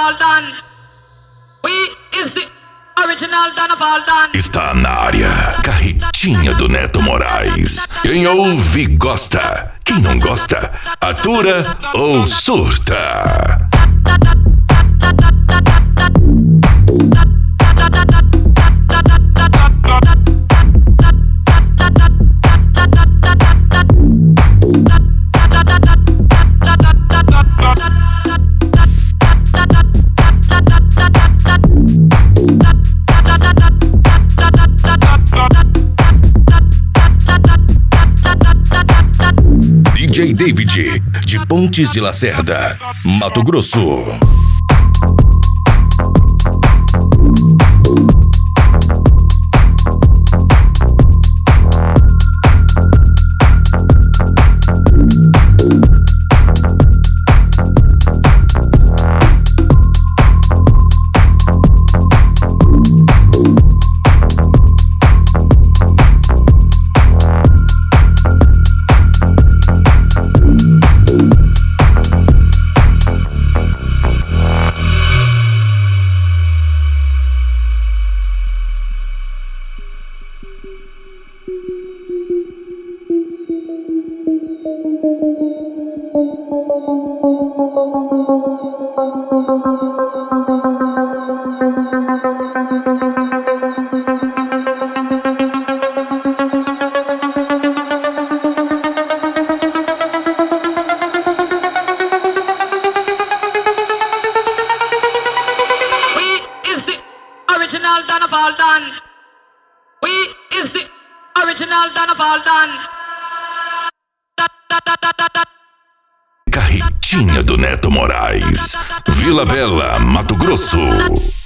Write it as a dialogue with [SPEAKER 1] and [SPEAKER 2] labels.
[SPEAKER 1] Faldan. We is the original Dana Faldan.
[SPEAKER 2] Está na área, Carretinha do Neto Moraes. Quem ouve gosta, quem não gosta, atura ou surta. DJ David, de Pontes de Lacerda, Mato Grosso.
[SPEAKER 1] Original Dana Faldan. We is the original Dana Faldan.
[SPEAKER 2] Carretinha do Neto Moraes, Vila Bela, Mato Grosso.